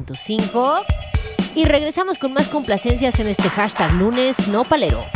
102.5. Y regresamos con más complacencias en este hashtag lunes no palero.